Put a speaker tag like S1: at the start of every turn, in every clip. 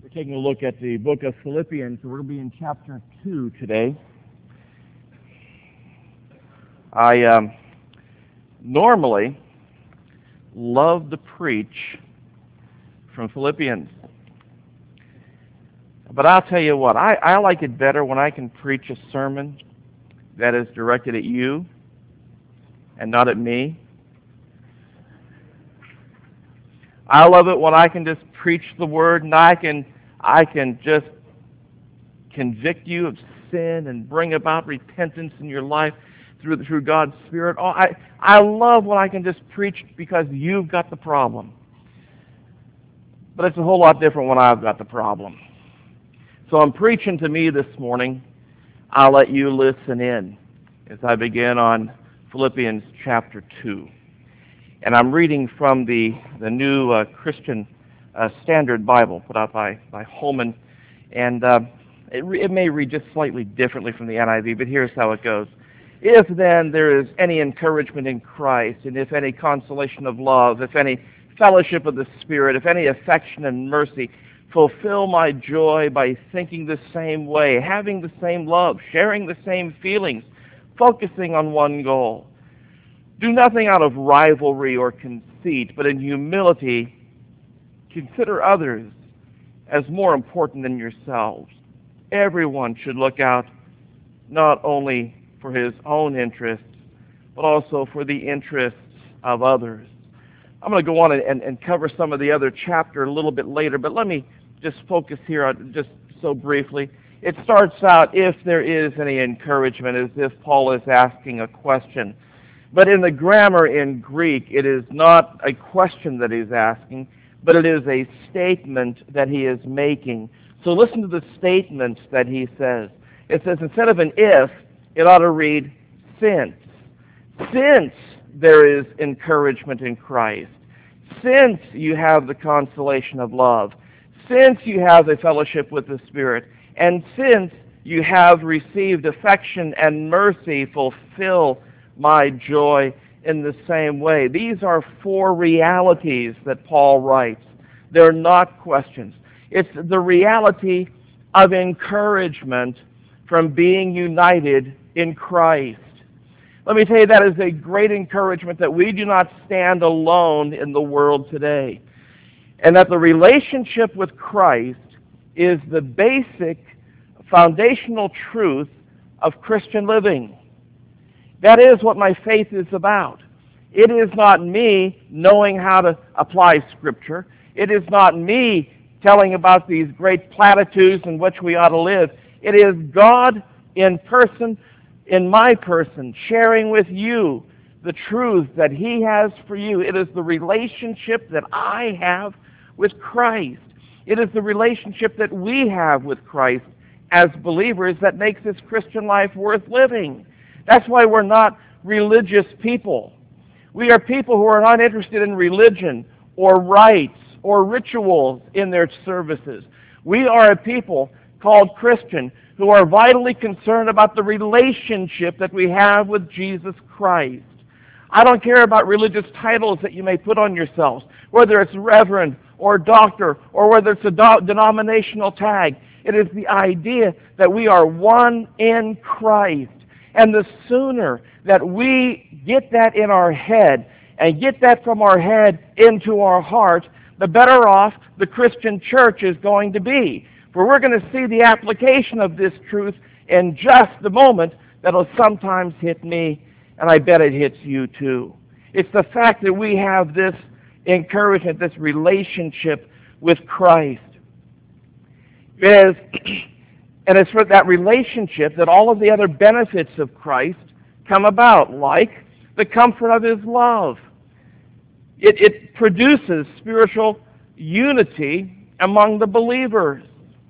S1: We're taking a look at the book of Philippians. We're going to be in chapter 2 today. I normally love to preach from Philippians. But I'll tell you what, I like it better when I can preach a sermon that is directed at you and not at me. I love it when I can just preach the word and I can just convict you of sin and bring about repentance in your life through God's Spirit. Oh, I love when I can just preach because you've got the problem. But it's a whole lot different when I've got the problem. So I'm preaching to me this morning. I'll let you listen in as I begin on Philippians chapter 2. And I'm reading from the New Christian Standard Bible put out by Holman. And it may read just slightly differently from the NIV, but here's how it goes. If then there is any encouragement in Christ, and if any consolation of love, if any fellowship of the Spirit, if any affection and mercy, fulfill my joy by thinking the same way, having the same love, sharing the same feelings, focusing on one goal. Do nothing out of rivalry or conceit, but in humility consider others as more important than yourselves. Everyone should look out not only for his own interests, but also for the interests of others. I'm going to go on and cover some of the other chapter a little bit later, but let me just focus here on just so briefly. It starts out, if there is any encouragement, as if Paul is asking a question. But in the grammar in Greek, it is not a question that he's asking, but it is a statement that he is making. So listen to the statement that he says. It says, instead of an if, it ought to read, since. Since there is encouragement in Christ. Since you have the consolation of love. Since you have a fellowship with the Spirit. And since you have received affection and mercy, fulfill my joy in the same way. These are four realities that Paul writes. They're not questions. It's the reality of encouragement from being united in Christ. Let me tell you, that is a great encouragement that we do not stand alone in the world today. And that the relationship with Christ is the basic foundational truth of Christian living. That is what my faith is about. It is not me knowing how to apply Scripture. It is not me telling about these great platitudes in which we ought to live. It is God in person, in my person, sharing with you the truth that He has for you. It is the relationship that I have with Christ. It is the relationship that we have with Christ as believers that makes this Christian life worth living. That's why we're not religious people. We are people who are not interested in religion or rites or rituals in their services. We are a people called Christian who are vitally concerned about the relationship that we have with Jesus Christ. I don't care about religious titles that you may put on yourselves, whether it's reverend or doctor or whether it's a denominational tag. It is the idea that we are one in Christ. And the sooner that we get that in our head and get that from our head into our heart, the better off the Christian church is going to be. For we're going to see the application of this truth in just the moment that'll sometimes hit me, and I bet it hits you too. It's the fact that we have this encouragement, this relationship with Christ. And it's for that relationship that all of the other benefits of Christ come about, like the comfort of His love. It produces spiritual unity among the believers.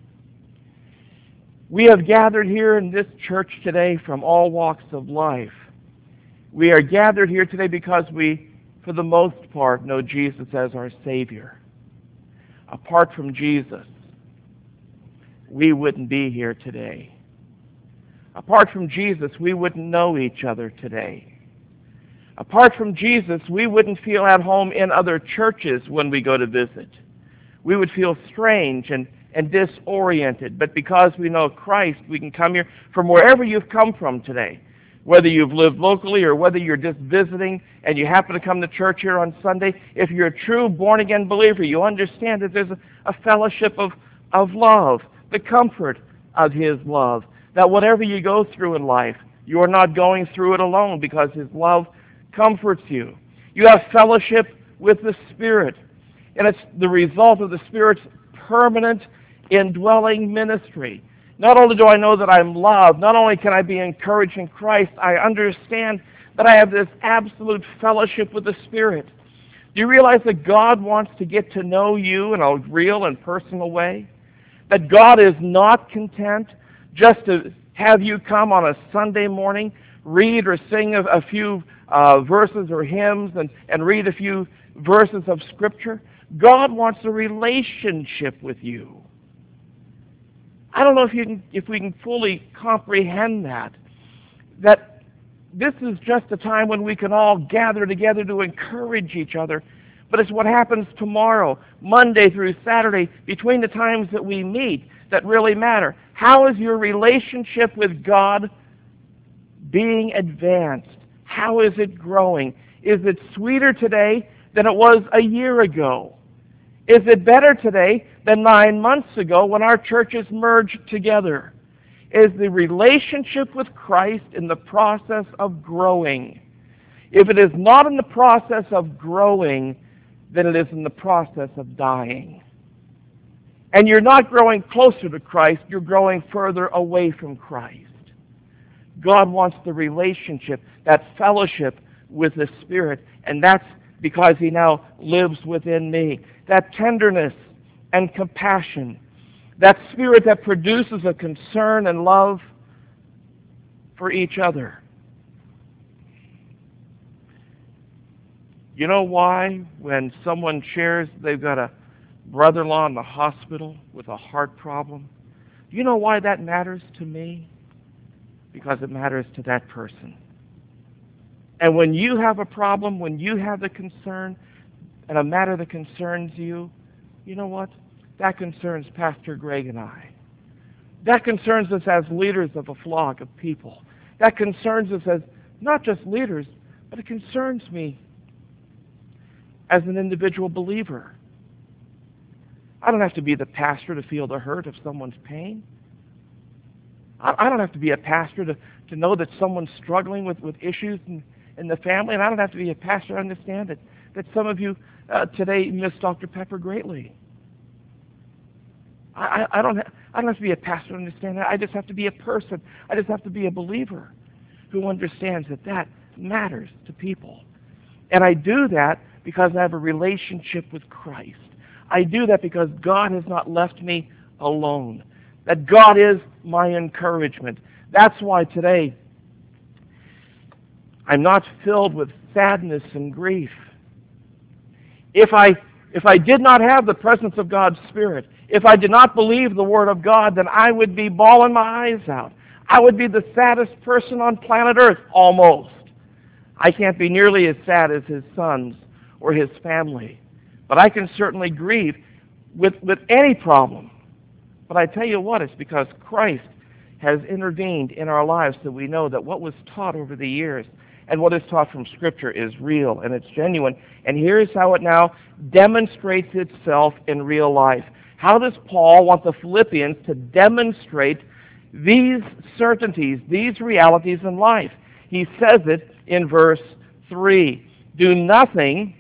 S1: We have gathered here in this church today from all walks of life. We are gathered here today because we, for the most part, know Jesus as our Savior. Apart from Jesus, we wouldn't be here today. Apart from Jesus, we wouldn't know each other today. Apart from Jesus, we wouldn't feel at home in other churches when we go to visit. We would feel strange and and disoriented. But because we know Christ, we can come here from wherever you've come from today. Whether you've lived locally or whether you're just visiting and you happen to come to church here on Sunday, if you're a true born-again believer, you understand that there's a fellowship of love, the comfort of His love, that whatever you go through in life, you are not going through it alone because His love comforts you. You have fellowship with the Spirit, and it's the result of the Spirit's permanent indwelling ministry. Not only do I know that I'm loved, not only can I be encouraged in Christ, I understand that I have this absolute fellowship with the Spirit. Do you realize that God wants to get to know you in a real and personal way? That God is not content just to have you come on a Sunday morning, read or sing a few verses or hymns and read a few verses of Scripture. God wants a relationship with you. I don't know if we can fully comprehend that this is just a time when we can all gather together to encourage each other. But it's what happens tomorrow, Monday through Saturday, between the times that we meet, that really matter. How is your relationship with God being advanced? How is it growing? Is it sweeter today than it was a year ago? Is it better today than 9 months ago when our churches merged together? Is the relationship with Christ in the process of growing? If it is not in the process of growing, then it is in the process of dying. And you're not growing closer to Christ, you're growing further away from Christ. God wants the relationship, that fellowship with the Spirit, and that's because He now lives within me. That tenderness and compassion, that Spirit that produces a concern and love for each other. You know why when someone shares they've got a brother-in-law in the hospital with a heart problem? Do you know why that matters to me? Because it matters to that person. And when you have a problem, when you have the concern, and a matter that concerns you, you know what? That concerns Pastor Greg and I. That concerns us as leaders of a flock of people. That concerns us as not just leaders, but it concerns me as an individual believer. I don't have to be the pastor to feel the hurt of someone's pain. I don't have to be a pastor to know that someone's struggling with issues in the family, and I don't have to be a pastor to understand that some of you today miss Dr. Pepper greatly. I don't have to be a pastor to understand that. I just have to be a person. I just have to be a believer who understands that matters to people. And I do that because I have a relationship with Christ. I do that because God has not left me alone. That God is my encouragement. That's why today I'm not filled with sadness and grief. If I did not have the presence of God's Spirit, if I did not believe the Word of God, then I would be bawling my eyes out. I would be the saddest person on planet Earth, almost. I can't be nearly as sad as his sons or his family, but I can certainly grieve with any problem. But I tell you what, it's because Christ has intervened in our lives so we know that what was taught over the years and what is taught from Scripture is real and it's genuine. And here's how it now demonstrates itself in real life. How does Paul want the Philippians to demonstrate these certainties, these realities in life? He says it in verse 3. Do nothing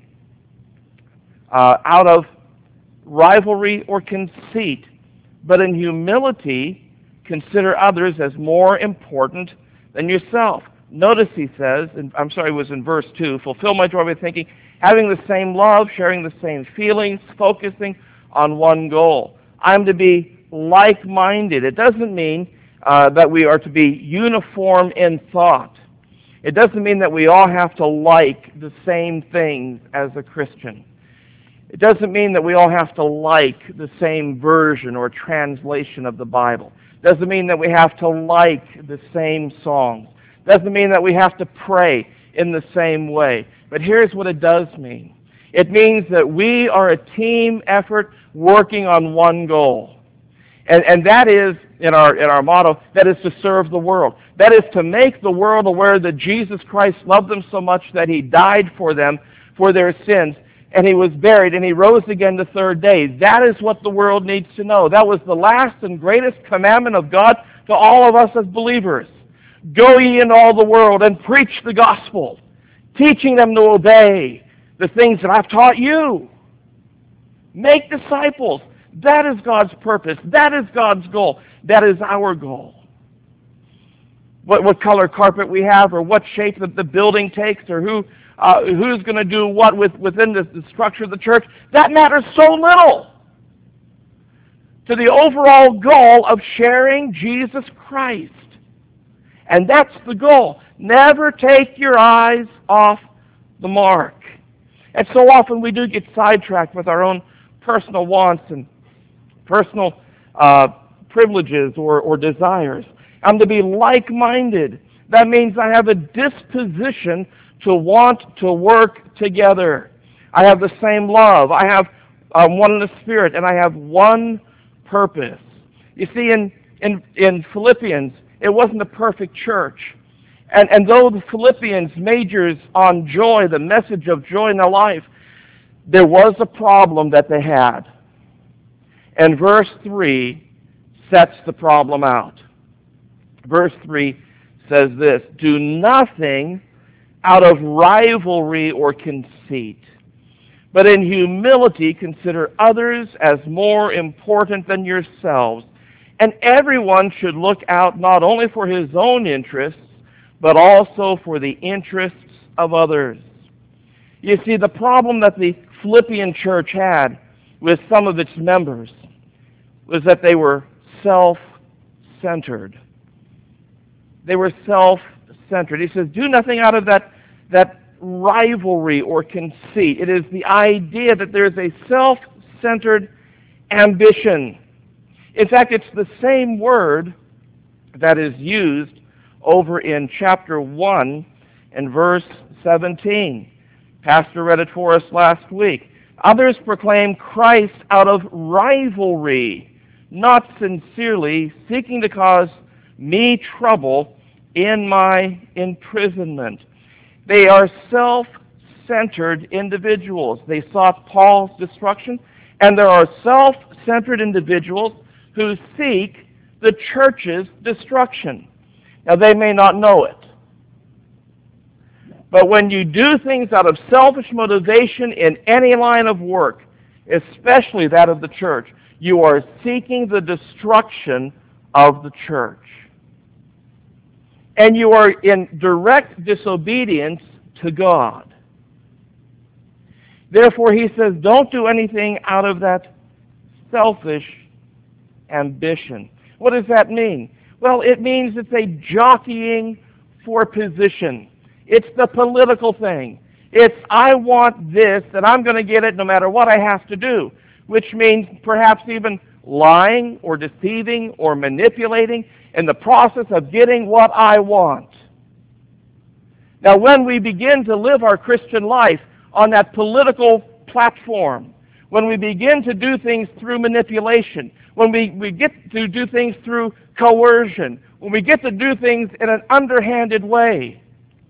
S1: out of rivalry or conceit, but in humility consider others as more important than yourself. Notice he says, it was in verse 2, fulfill my joy by thinking, having the same love, sharing the same feelings, focusing on one goal. I'm to be like-minded. It doesn't mean that we are to be uniform in thought. It doesn't mean that we all have to like the same things as a Christian. It doesn't mean that we all have to like the same version or translation of the Bible. It doesn't mean that we have to like the same songs. It doesn't mean that we have to pray in the same way. But here's what it does mean. It means that we are a team effort working on one goal. And that is, in our motto, that is to serve the world. That is to make the world aware that Jesus Christ loved them so much that he died for them, for their sins, and he was buried, and he rose again the third day. That is what the world needs to know. That was the last and greatest commandment of God to all of us as believers. Go ye into all the world and preach the gospel, teaching them to obey the things that I've taught you. Make disciples. That is God's purpose. That is God's goal. That is our goal. What color carpet we have, or what shape that the building takes, or who's going to do what within the structure of the church, that matters so little to the overall goal of sharing Jesus Christ. And that's the goal. Never take your eyes off the mark. And so often we do get sidetracked with our own personal wants and personal privileges or desires. I'm to be like-minded. That means I have a disposition to want to work together. I have the same love. I have one in the Spirit, and I have one purpose. You see, in Philippians, it wasn't a perfect church. And though the Philippians majors on joy, the message of joy in their life, there was a problem that they had. And verse 3 sets the problem out. Verse 3 says this, do nothing out of rivalry or conceit, but in humility consider others as more important than yourselves. And everyone should look out not only for his own interests, but also for the interests of others. You see, the problem that the Philippian church had with some of its members was that they were self-centered. They were self-centered. He says, do nothing out of that rivalry or conceit. It is the idea that there is a self-centered ambition. In fact, it's the same word that is used over in chapter 1 and verse 17. Pastor read it for us last week. Others proclaim Christ out of rivalry, not sincerely, seeking to cause me trouble in my imprisonment. They are self-centered individuals. They sought Paul's destruction, and there are self-centered individuals who seek the church's destruction. Now, they may not know it, but when you do things out of selfish motivation in any line of work, especially that of the church, you are seeking the destruction of the church. And you are in direct disobedience to God. Therefore, he says, don't do anything out of that selfish ambition. What does that mean? Well, it means it's a jockeying for position. It's the political thing. It's, I want this, and I'm going to get it no matter what I have to do, which means perhaps even lying or deceiving or manipulating in the process of getting what I want. Now, when we begin to live our Christian life on that political platform, when we begin to do things through manipulation, when we get to do things through coercion, when we get to do things in an underhanded way,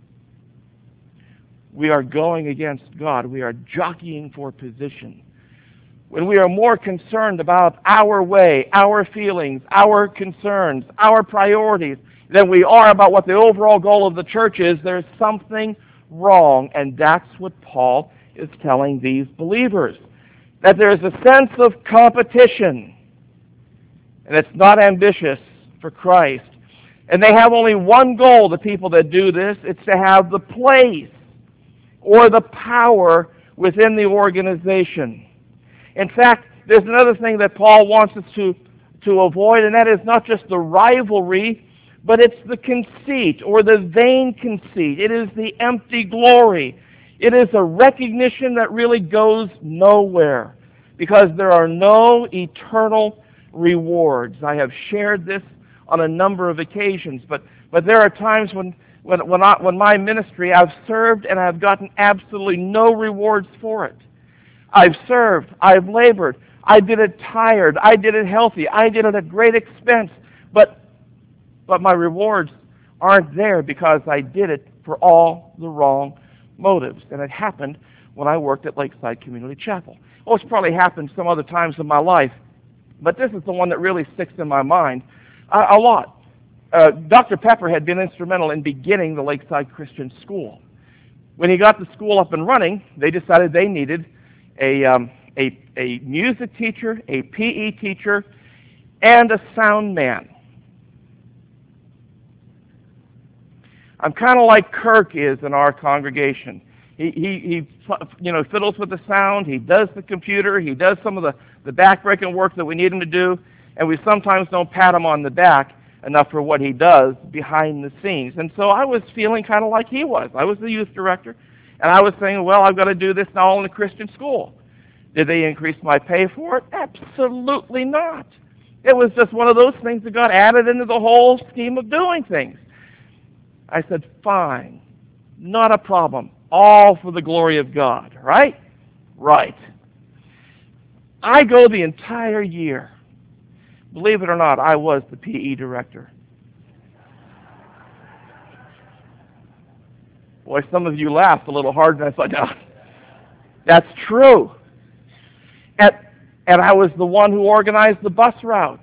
S1: we are going against God. We are jockeying for position. When we are more concerned about our way, our feelings, our concerns, our priorities, than we are about what the overall goal of the church is, there's something wrong. And that's what Paul is telling these believers. That there's a sense of competition. And it's not ambitious for Christ. And they have only one goal, the people that do this. It's to have the place or the power within the organization. In fact, there's another thing that Paul wants us to avoid, and that is not just the rivalry, but it's the conceit or the vain conceit. It is the empty glory. It is a recognition that really goes nowhere because there are no eternal rewards. I have shared this on a number of occasions, but there are times when my ministry, I've served and I've gotten absolutely no rewards for it. I've served, I've labored, I did it tired. I did it healthy. I did it at great expense. But my rewards aren't there because I did it for all the wrong motives. And it happened when I worked at Lakeside Community Chapel. Oh, it's probably happened some other times in my life, but this is the one that really sticks in my mind a lot. Dr. Pepper had been instrumental in beginning the Lakeside Christian School. When he got the school up and running, they decided they needed a music teacher, a PE teacher, and a sound man. I'm kind of like Kirk is in our congregation. He fiddles with the sound. He does the computer. He does some of the back-breaking work that we need him to do, and we sometimes don't pat him on the back enough for what he does behind the scenes. And so I was feeling kind of like he was. I was the youth director, and I was saying, well, I've got to do this now all in a Christian school. Did they increase my pay for it? Absolutely not. It was just one of those things that got added into the whole scheme of doing things. I said, fine, not a problem. All for the glory of God, right? Right. I go the entire year. Believe it or not, I was the PE director. Boy, some of you laughed a little hard, and I thought, no, that's true. And I was the one who organized the bus routes.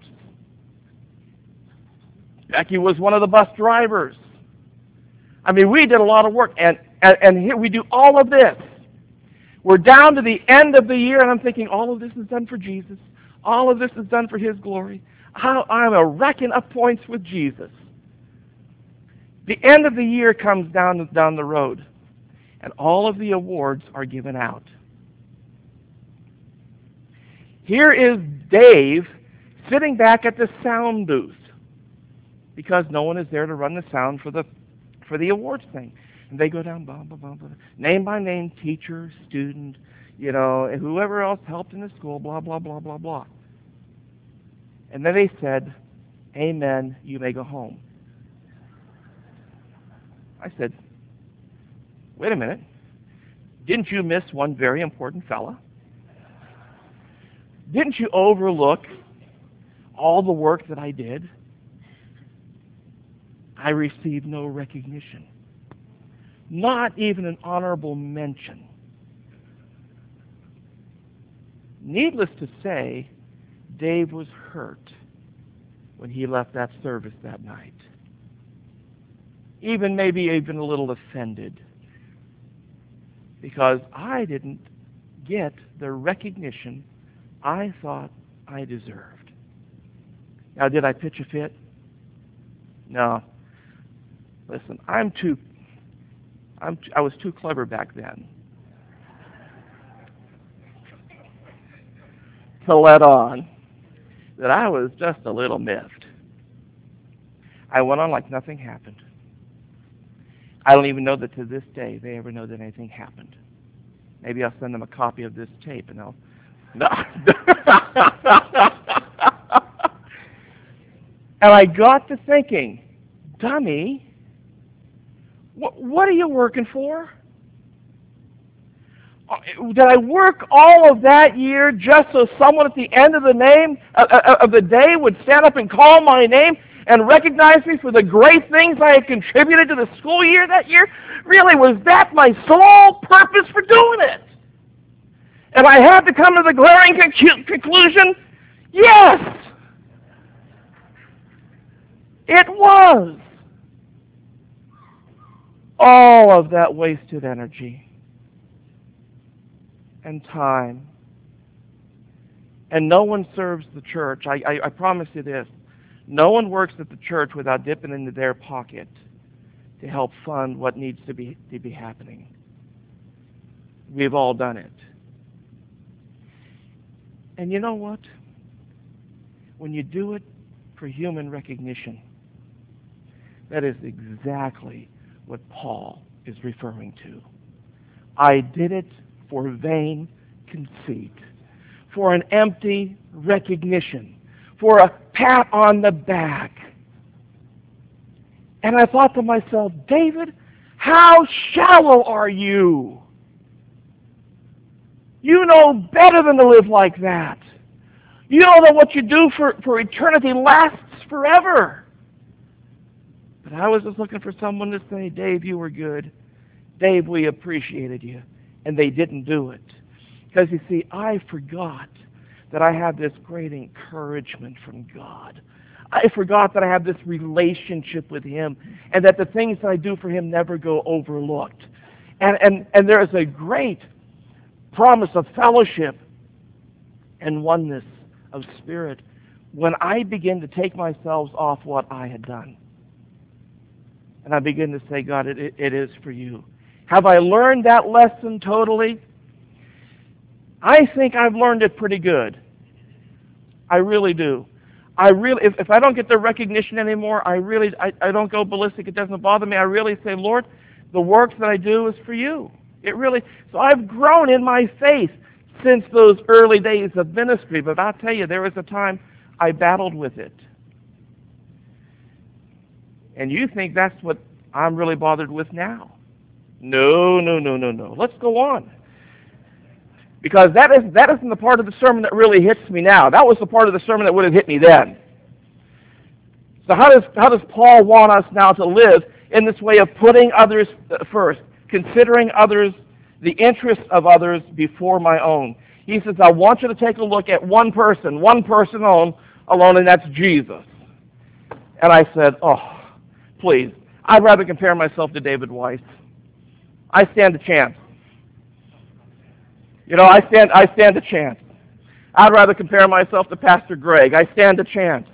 S1: Becky was one of the bus drivers. I mean, we did a lot of work, and here we do all of this. We're down to the end of the year, and I'm thinking, all of this is done for Jesus. All of this is done for His glory. I'm racking up points with Jesus. The end of the year comes down the road, and all of the awards are given out. Here is Dave sitting back at the sound booth because no one is there to run the sound for the awards thing. And they go down, blah, blah, blah, blah, name by name, teacher, student, and whoever else helped in the school, blah, blah, blah, blah, blah. And then they said, amen, you may go home. I said, wait a minute. Didn't you miss one very important fella? Didn't you overlook all the work that I did? I received no recognition. Not even an honorable mention. Needless to say, Dave was hurt when he left that service that night. Maybe even a little offended. Because I didn't get the recognition I thought I deserved. Now, did I pitch a fit? No. Listen, I was too clever back then to let on that I was just a little miffed. I went on like nothing happened. I don't even know that to this day they ever know that anything happened. Maybe I'll send them a copy of this tape and they'll... No. And I got to thinking, dummy, what are you working for? Did I work all of that year just so someone at the end of the day would stand up and call my name and recognize me for the great things I had contributed to the school year that year? Really, was that my sole purpose for doing it? And I had to come to the glaring conclusion, yes, it was. All of that wasted energy and time. And no one serves the church. I promise you this. No one works at the church without dipping into their pocket to help fund what needs to be happening. We've all done it. And you know what? When you do it for human recognition, that is exactly what Paul is referring to. I did it for vain conceit, for an empty recognition, for a pat on the back. And I thought to myself, David, how shallow are you? You know better than to live like that. You know that what you do for eternity lasts forever. But I was just looking for someone to say, Dave, you were good. Dave, we appreciated you. And they didn't do it. Because, you see, I forgot that I have this great encouragement from God. I forgot that I have this relationship with Him, and that the things that I do for Him never go overlooked. And there is a great promise of fellowship and oneness of spirit when I begin to take myself off what I had done. And I begin to say, God, it is for you. Have I learned that lesson totally? I think I've learned it pretty good. I really do. If I don't get the recognition anymore, I don't go ballistic. It doesn't bother me. I really say, Lord, the work that I do is for you. So I've grown in my faith since those early days of ministry. But I'll tell you, there was a time I battled with it. And you think that's what I'm really bothered with now. No. Let's go on. Because that isn't the part of the sermon that really hits me now. That was the part of the sermon that would have hit me then. So how does Paul want us now to live in this way of putting others first, considering others, the interests of others before my own? He says, I want you to take a look at one person alone, and that's Jesus. And I said, oh, please, I'd rather compare myself to David Weiss. I stand a chance. I stand a chance. I'd rather compare myself to Pastor Greg. I stand a chance.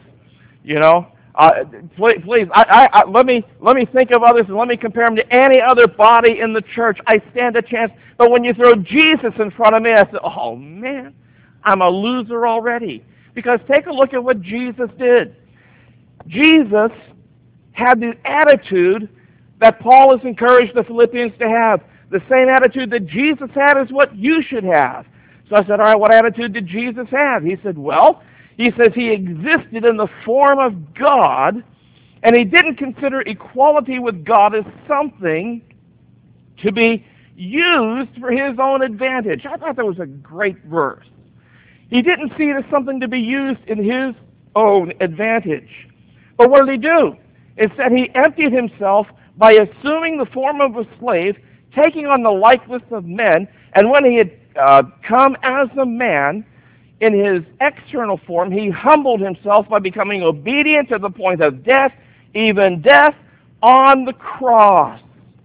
S1: Please, let me think of others and let me compare them to any other body in the church. I stand a chance. But when you throw Jesus in front of me, I say, oh man, I'm a loser already. Because take a look at what Jesus did. Jesus had the attitude that Paul has encouraged the Philippians to have. The same attitude that Jesus had is what you should have. So I said, all right, what attitude did Jesus have? He said, he existed in the form of God, and he didn't consider equality with God as something to be used for his own advantage. I thought that was a great verse. He didn't see it as something to be used in his own advantage. But what did he do? Instead, he emptied himself by assuming the form of a slave, taking on the likeness of men, and when he had come as a man, in his external form, he humbled himself by becoming obedient to the point of death, even death on the cross.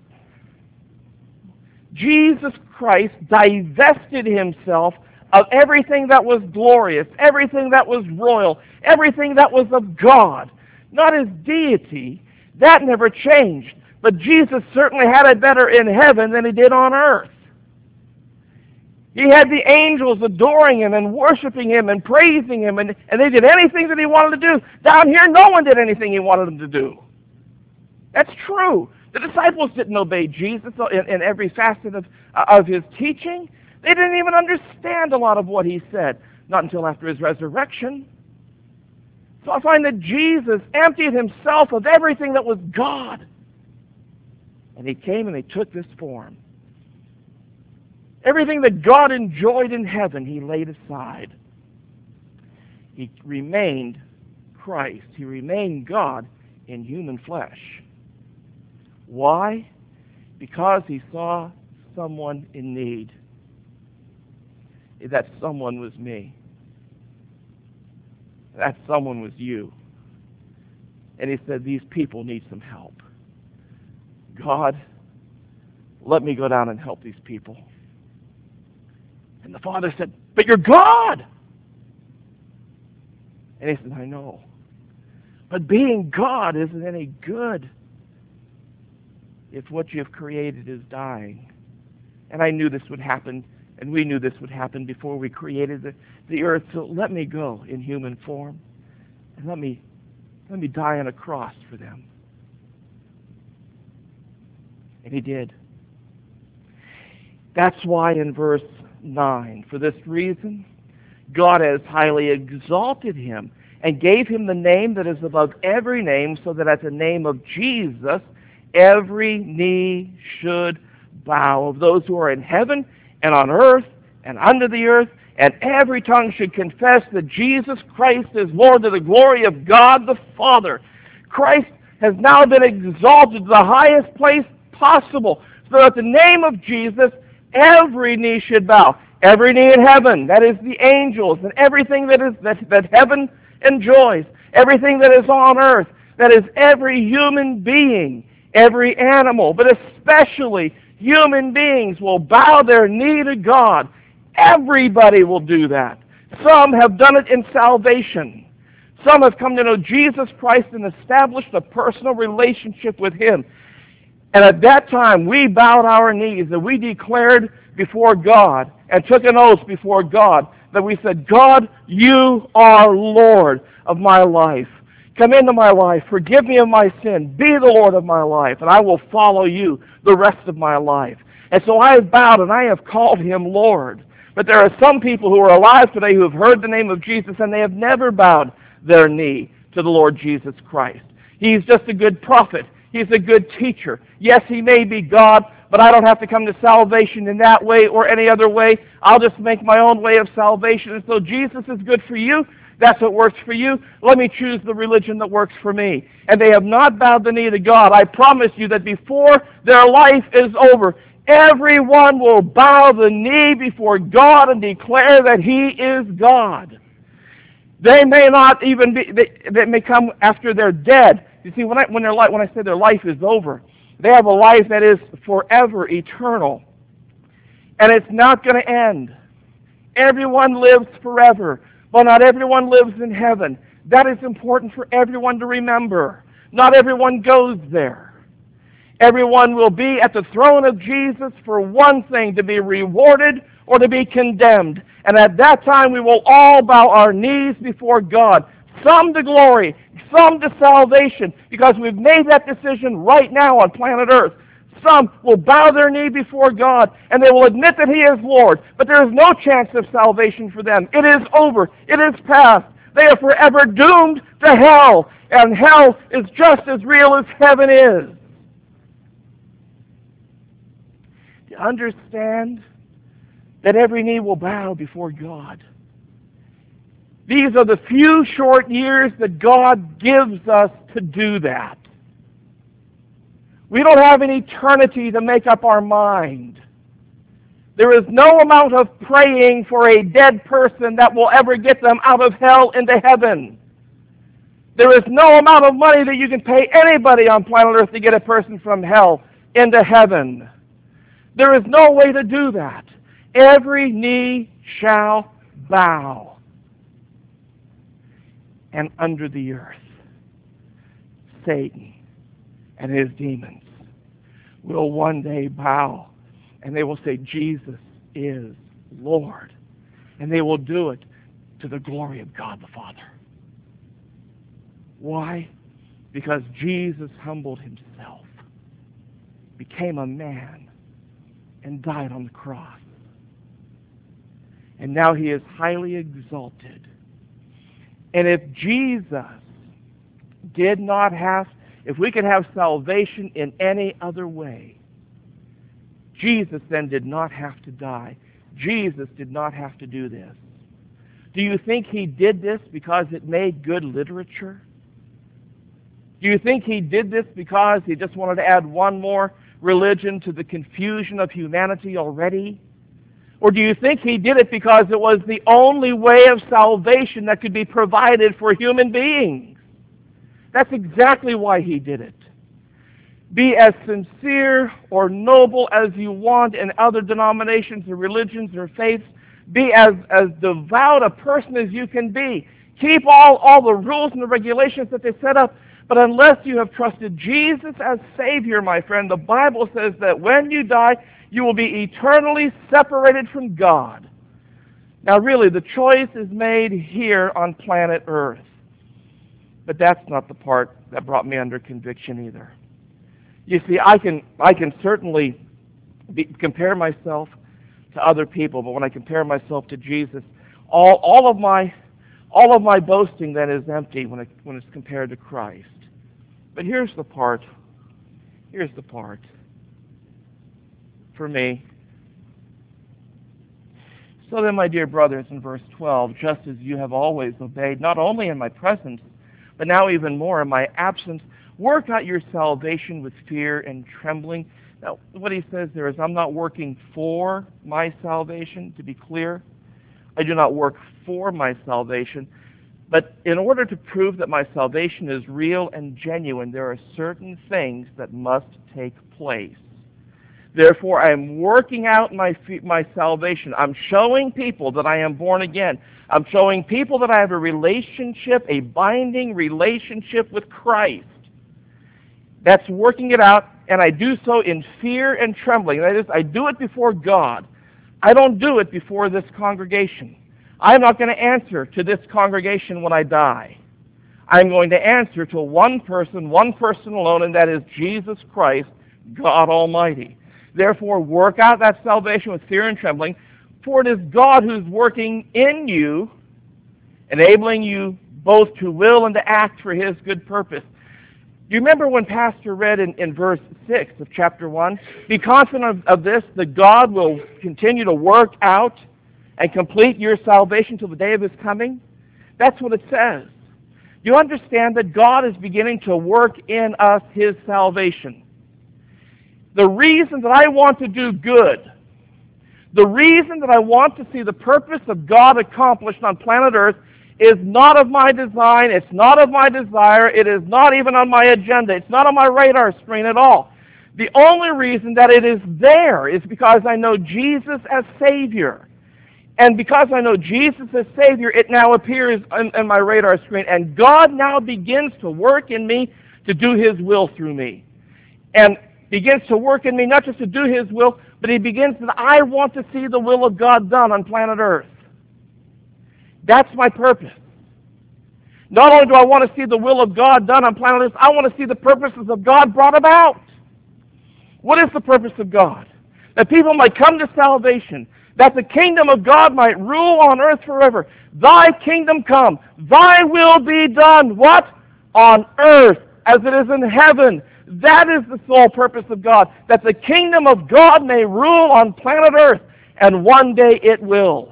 S1: Jesus Christ divested himself of everything that was glorious, everything that was royal, everything that was of God. Not his deity, that never changed. But Jesus certainly had it better in heaven than he did on earth. He had the angels adoring him and worshiping him and praising him, and they did anything that he wanted to do. Down here, no one did anything he wanted them to do. That's true. The disciples didn't obey Jesus in every facet of his teaching. They didn't even understand a lot of what he said, not until after his resurrection. So I find that Jesus emptied himself of everything that was God. And he came and he took this form. Everything that God enjoyed in heaven, he laid aside. He remained Christ. He remained God in human flesh. Why? Because he saw someone in need. That someone was me. That someone was you. And he said, these people need some help. God, let me go down and help these people. And the Father said, but you're God. And he said, I know. But being God isn't any good if what you have created is dying. And I knew this would happen, and we knew this would happen before we created the earth. So let me go in human form, and let me die on a cross for them. And he did. That's why in verse 9, for this reason, God has highly exalted him and gave him the name that is above every name, so that at the name of Jesus, every knee should bow, of those who are in heaven and on earth and under the earth, And every tongue should confess that Jesus Christ is Lord, to the glory of God the Father. Christ has now been exalted to the highest place possible, so that at the name of Jesus, every knee should bow. Every knee in heaven, that is the angels, and everything that heaven enjoys, everything that is on earth, that is every human being, every animal, but especially human beings will bow their knee to God. Everybody will do that. Some have done it in salvation. Some have come to know Jesus Christ and established a personal relationship with Him. And at that time, we bowed our knees and we declared before God and took an oath before God that we said, God, you are Lord of my life. Come into my life. Forgive me of my sin. Be the Lord of my life, and I will follow you the rest of my life. And so I have bowed and I have called Him Lord. But there are some people who are alive today who have heard the name of Jesus and they have never bowed their knee to the Lord Jesus Christ. He's just a good prophet. He's a good teacher. Yes, He may be God, but I don't have to come to salvation in that way or any other way. I'll just make my own way of salvation. And so Jesus is good for you. That's what works for you. Let me choose the religion that works for me. And they have not bowed the knee to God. I promise you that before their life is over, everyone will bow the knee before God and declare that He is God. They may not even be, they may come after they're dead. You see, when I say their life is over, they have a life that is forever eternal. And it's not going to end. Everyone lives forever, but not everyone lives in heaven. That is important for everyone to remember. Not everyone goes there. Everyone will be at the throne of Jesus for one thing, to be rewarded or to be condemned. And at that time we will all bow our knees before God. Some to glory, some to salvation, because we've made that decision right now on planet Earth. Some will bow their knee before God, and they will admit that He is Lord, but there is no chance of salvation for them. It is over. It is past. They are forever doomed to hell, and hell is just as real as heaven is. Do you understand that every knee will bow before God? These are the few short years that God gives us to do that. We don't have an eternity to make up our mind. There is no amount of praying for a dead person that will ever get them out of hell into heaven. There is no amount of money that you can pay anybody on planet Earth to get a person from hell into heaven. There is no way to do that. Every knee shall bow. And under the earth, Satan and his demons will one day bow, and they will say, Jesus is Lord. And they will do it to the glory of God the Father. Why? Because Jesus humbled Himself, became a man, and died on the cross. And now He is highly exalted. And if Jesus did not have, if we could have salvation in any other way, Jesus then did not have to die. Jesus did not have to do this. Do you think He did this because it made good literature? Do you think He did this because He just wanted to add one more religion to the confusion of humanity already? Or do you think He did it because it was the only way of salvation that could be provided for human beings? That's exactly why He did it. Be as sincere or noble as you want in other denominations or religions or faiths. Be as devout a person as you can be. Keep all the rules and the regulations that they set up. But unless you have trusted Jesus as Savior, my friend, the Bible says that when you die, you will be eternally separated from God. Now really, the choice is made here on planet Earth. But that's not the part that brought me under conviction either. You see, I can certainly compare myself to other people, but when I compare myself to Jesus, all of my boasting then is empty when it's compared to Christ. But here's the part. For me. So then, my dear brothers, in verse 12, just as you have always obeyed, not only in my presence, but now even more in my absence, work out your salvation with fear and trembling. Now, what he says there is, I'm not working for my salvation, to be clear. I do not work for my salvation. But in order to prove that my salvation is real and genuine, there are certain things that must take place. Therefore, I am working out my salvation. I'm showing people that I am born again. I'm showing people that I have a relationship, a binding relationship with Christ. That's working it out, and I do so in fear and trembling. That is, I do it before God. I don't do it before this congregation. I'm not going to answer to this congregation when I die. I'm going to answer to one person alone, and that is Jesus Christ, God Almighty. Therefore, work out that salvation with fear and trembling, for it is God who's working in you, enabling you both to will and to act for His good purpose. Do you remember when Pastor read in verse 6 of chapter 1? Be confident of this, that God will continue to work out and complete your salvation till the day of His coming? That's what it says. You understand that God is beginning to work in us His salvation. The reason that I want to do good, the reason that I want to see the purpose of God accomplished on planet Earth is not of my design, it's not of my desire, it is not even on my agenda, it's not on my radar screen at all. The only reason that it is there is because I know Jesus as Savior. And because I know Jesus as Savior, it now appears on my radar screen. And God now begins to work in me to do His will through me. And begins to work in me not just to do His will, but He begins that I want to see the will of God done on planet Earth. That's my purpose. Not only do I want to see the will of God done on planet Earth, I want to see the purposes of God brought about. What is the purpose of God? That people might come to salvation, that the kingdom of God might rule on earth forever. Thy kingdom come, thy will be done. What? On earth as it is in heaven. That is the sole purpose of God, that the kingdom of God may rule on planet Earth, and one day it will.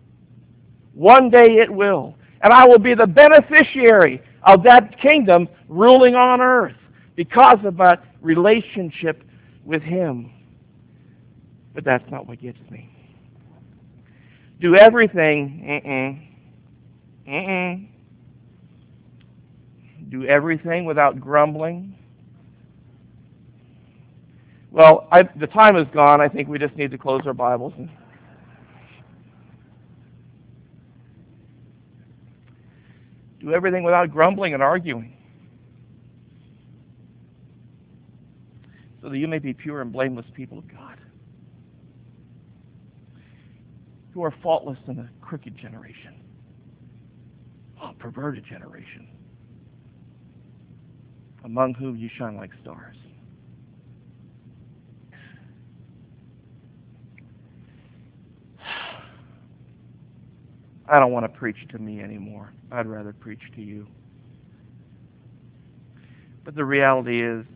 S1: One day it will. And I will be the beneficiary of that kingdom ruling on earth because of my relationship with Him. But that's not what gets me. Do everything, do everything without grumbling. Well, the time is gone. I think we just need to close our Bibles. Do everything without grumbling and arguing, so that you may be pure and blameless people of God, who are faultless in a crooked generation, a perverted generation, among whom you shine like stars. I don't want to preach to me anymore. I'd rather preach to you. But the reality is,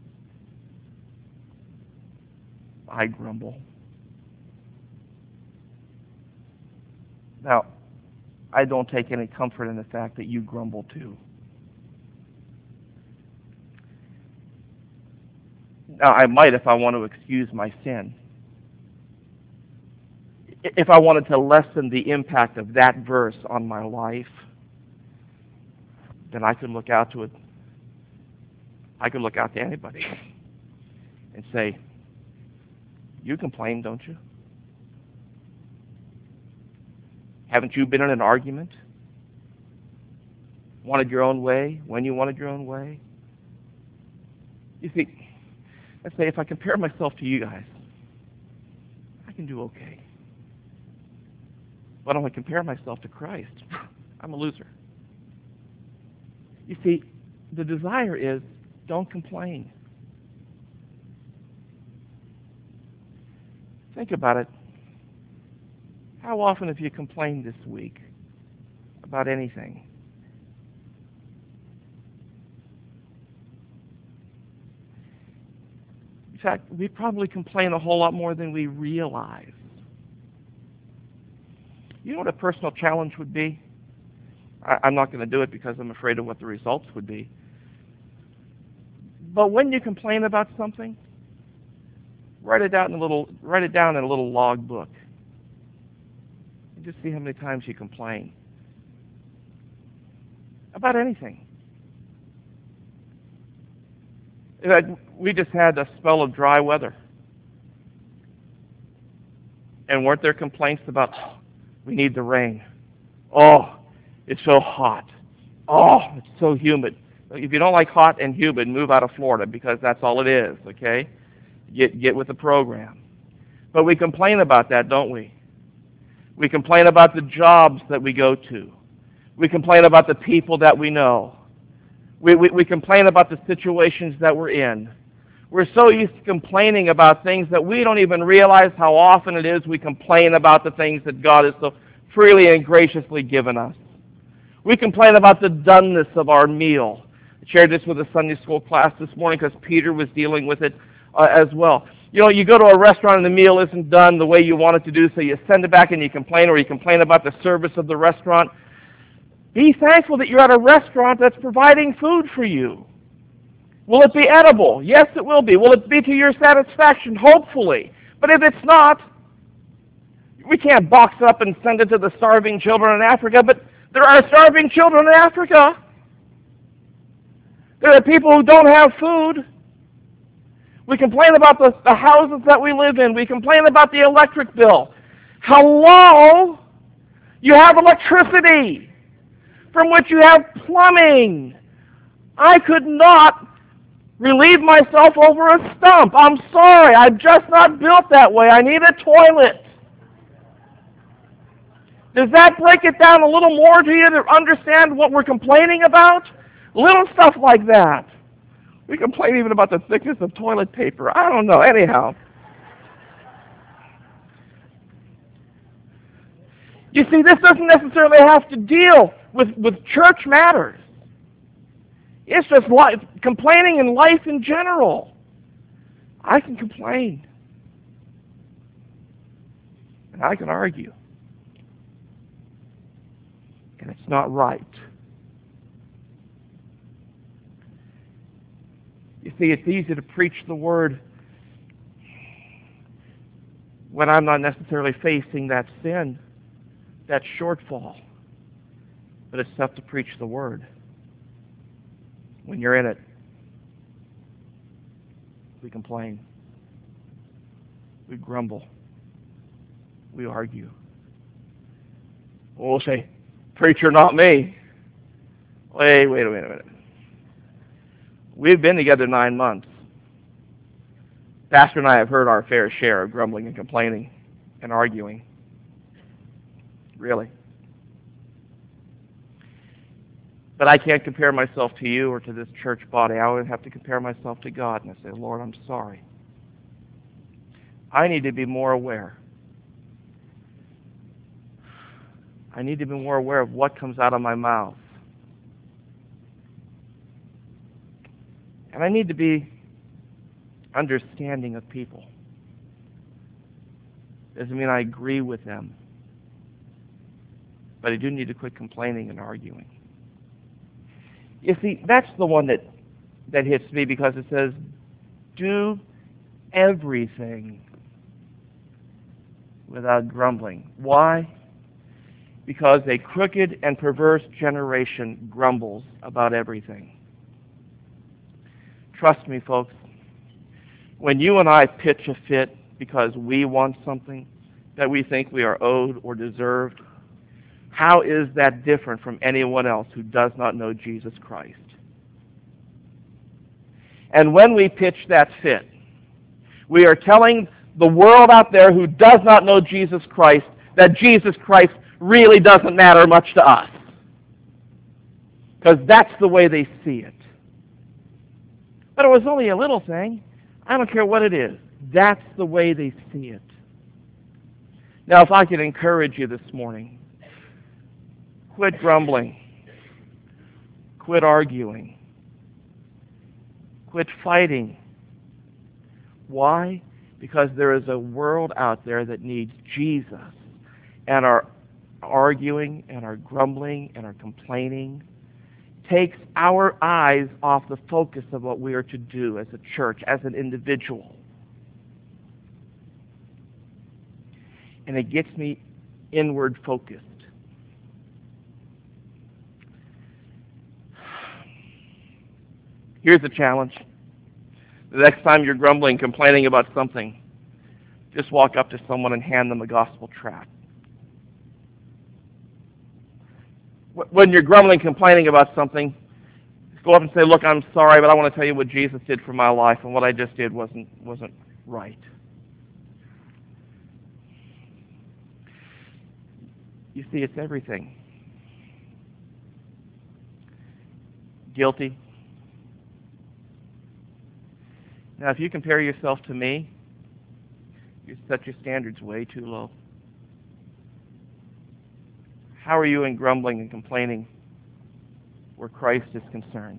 S1: I grumble. Now, I don't take any comfort in the fact that you grumble too. Now, I might if I want to excuse my sin. If I wanted to lessen the impact of that verse on my life, then I could look out to it. I could look out to anybody and say, you complain, don't you? Haven't you been in an argument? Wanted your own way when you wanted your own way? You see, let's say if I compare myself to you guys, I can do okay. But when I compare myself to Christ, I'm a loser. You see, the desire is, don't complain. Think about it. How often have you complained this week about anything? In fact, we probably complain a whole lot more than we realize. You know what a personal challenge would be? I'm not going to do it because I'm afraid of what the results would be. But when you complain about something, write it down in a little log book. And just see how many times you complain about anything. We just had a spell of dry weather. And weren't there complaints about, oh, we need the rain. Oh, it's so hot. Oh, it's so humid. If you don't like hot and humid, move out of Florida because that's all it is, okay? Get with the program. But we complain about that, don't we? We complain about the jobs that we go to. We complain about the people that we know. We complain about the situations that we're in. We're so used to complaining about things that we don't even realize how often it is we complain about the things that God has so freely and graciously given us. We complain about the doneness of our meal. I shared this with a Sunday school class this morning because Peter was dealing with it as well. You know, you go to a restaurant and the meal isn't done the way you want it to do, so you send it back and you complain, or you complain about the service of the restaurant. Be thankful that you're at a restaurant that's providing food for you. Will it be edible? Yes, it will be. Will it be to your satisfaction? Hopefully. But if it's not, we can't box it up and send it to the starving children in Africa, but there are starving children in Africa. There are people who don't have food. We complain about the houses that we live in. We complain about the electric bill. Hello? You have electricity from which you have plumbing. I could not relieve myself over a stump. I'm sorry. I'm just not built that way. I need a toilet. Does that break it down a little more to you to understand what we're complaining about? Little stuff like that. We complain even about the thickness of toilet paper. I don't know. Anyhow. You see, this doesn't necessarily have to deal with church matters. It's just life, complaining in life in general. I can complain. And I can argue. And it's not right. You see, it's easy to preach the word when I'm not necessarily facing that sin, that shortfall. But it's tough to preach the word when you're in it. We complain. We grumble. We argue. We'll say, preacher, not me. Wait a minute. We've been together 9 months. Pastor and I have heard our fair share of grumbling and complaining and arguing. Really. But I can't compare myself to you or to this church body. I would have to compare myself to God. And I say, Lord, I'm sorry. I need to be more aware. I need to be more aware of what comes out of my mouth. And I need to be understanding of people. Doesn't mean I agree with them. But I do need to quit complaining and arguing. You see, that's the one that hits me because it says, do everything without grumbling. Why? Because a crooked and perverse generation grumbles about everything. Trust me, folks, when you and I pitch a fit because we want something that we think we are owed or deserved, how is that different from anyone else who does not know Jesus Christ? And when we pitch that fit, we are telling the world out there who does not know Jesus Christ that Jesus Christ really doesn't matter much to us. Because that's the way they see it. But it was only a little thing. I don't care what it is. That's the way they see it. Now, if I could encourage you this morning, quit grumbling. Quit arguing. Quit fighting. Why? Because there is a world out there that needs Jesus. And our arguing and our grumbling and our complaining takes our eyes off the focus of what we are to do as a church, as an individual. And it gets me inward focused. Here's the challenge. The next time you're grumbling, complaining about something, just walk up to someone and hand them a gospel tract. When you're grumbling, complaining about something, just go up and say, look, I'm sorry, but I want to tell you what Jesus did for my life, and what I just did wasn't right. You see, it's everything. Guilty. Now, if you compare yourself to me, you set your standards way too low. How are you in grumbling and complaining where Christ is concerned?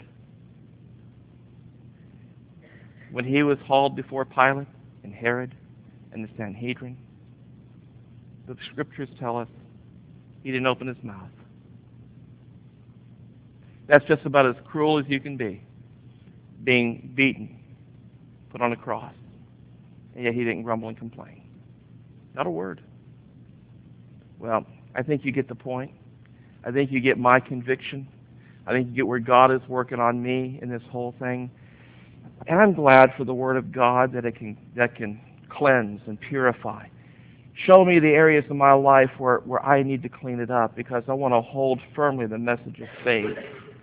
S1: When he was hauled before Pilate and Herod and the Sanhedrin, the scriptures tell us he didn't open his mouth. That's just about as cruel as you can be, being beaten, put on a cross, and yet he didn't grumble and complain. Not a word. Well, I think you get the point. I think you get my conviction. I think you get where God is working on me in this whole thing. And I'm glad for the Word of God that can cleanse and purify. Show me the areas of my life where I need to clean it up, because I want to hold firmly the message of faith,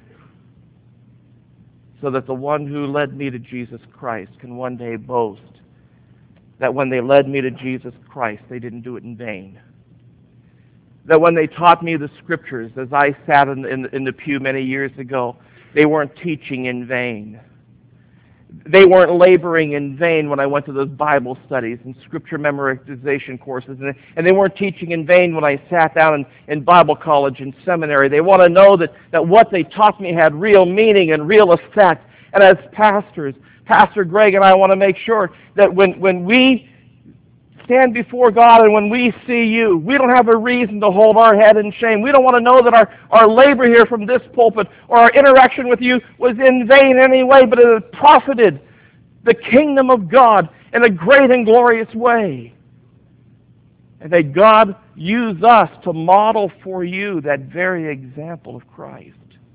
S1: so that the one who led me to Jesus Christ can one day boast that when they led me to Jesus Christ, they didn't do it in vain. That when they taught me the Scriptures, as I sat in the pew many years ago, they weren't teaching in vain. They weren't laboring in vain when I went to those Bible studies and Scripture memorization courses. And they weren't teaching in vain when I sat down in Bible college and seminary. They want to know that what they taught me had real meaning and real effect. And as pastors, Pastor Greg and I want to make sure that when we stand before God and when we see you, we don't have a reason to hold our head in shame. We don't want to know that our labor here from this pulpit or our interaction with you was in vain anyway, but it has profited the kingdom of God in a great and glorious way. And that God use us to model for you that very example of Christ.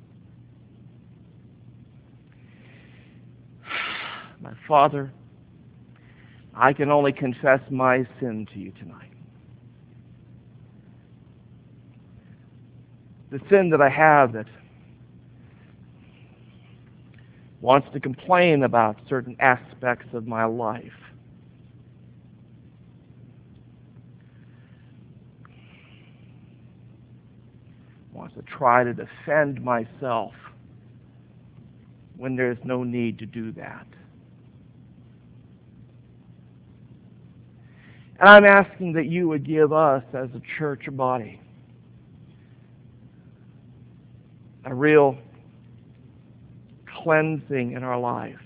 S1: My Father, I can only confess my sin to you tonight. The sin that I have that wants to complain about certain aspects of my life. Wants to try to defend myself when there's no need to do that. And I'm asking that you would give us, as a church body, a real cleansing in our life.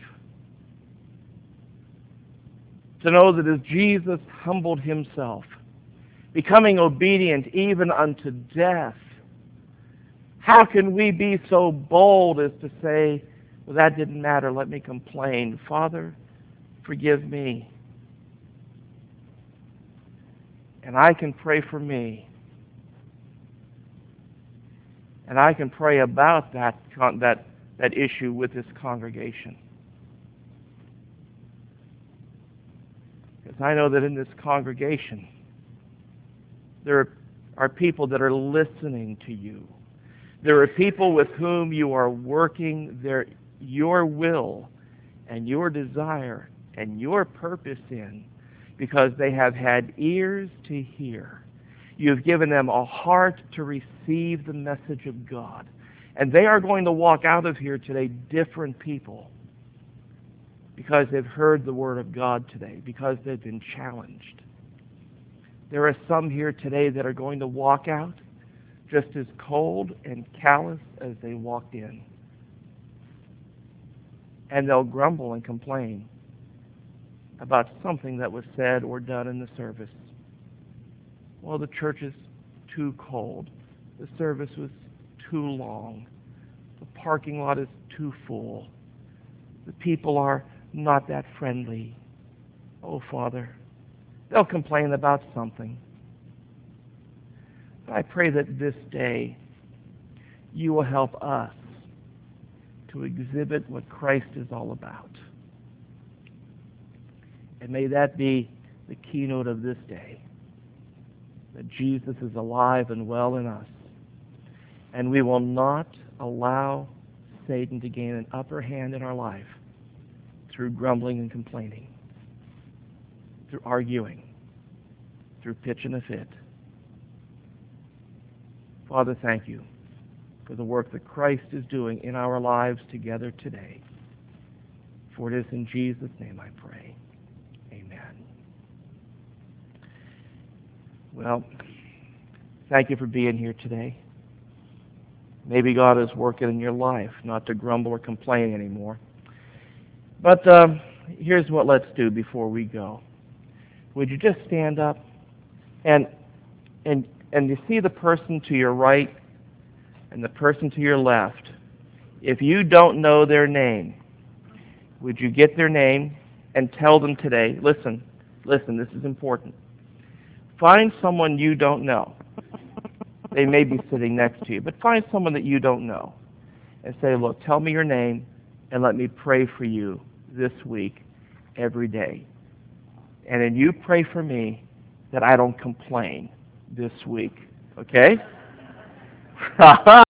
S1: To know that as Jesus humbled himself, becoming obedient even unto death, how can we be so bold as to say, well, that didn't matter, let me complain. Father, forgive me. And I can pray for me. And I can pray about that issue with this congregation. Because I know that in this congregation, there are people that are listening to you. There are people with whom you are working your will and your desire and your purpose in, because they have had ears to hear. You've given them a heart to receive the message of God. And they are going to walk out of here today different people, because they've heard the Word of God today, because they've been challenged. There are some here today that are going to walk out just as cold and callous as they walked in. And they'll grumble and complain about something that was said or done in the service. Well, the church is too cold. The service was too long. The parking lot is too full. The people are not that friendly. Oh, Father, they'll complain about something. But I pray that this day you will help us to exhibit what Christ is all about. And may that be the keynote of this day, that Jesus is alive and well in us. And we will not allow Satan to gain an upper hand in our life through grumbling and complaining, through arguing, through pitching a fit. Father, thank you for the work that Christ is doing in our lives together today. For it is in Jesus' name I pray. Amen. Well, thank you for being here today. Maybe God is working in your life not to grumble or complain anymore. But here's what let's do before we go. Would you just stand up and you see the person to your right and the person to your left. If you don't know their name, would you get their name and tell them today, listen, this is important. Find someone you don't know. They may be sitting next to you, but find someone that you don't know and say, look, tell me your name and let me pray for you this week, every day. And then you pray for me that I don't complain this week. Okay?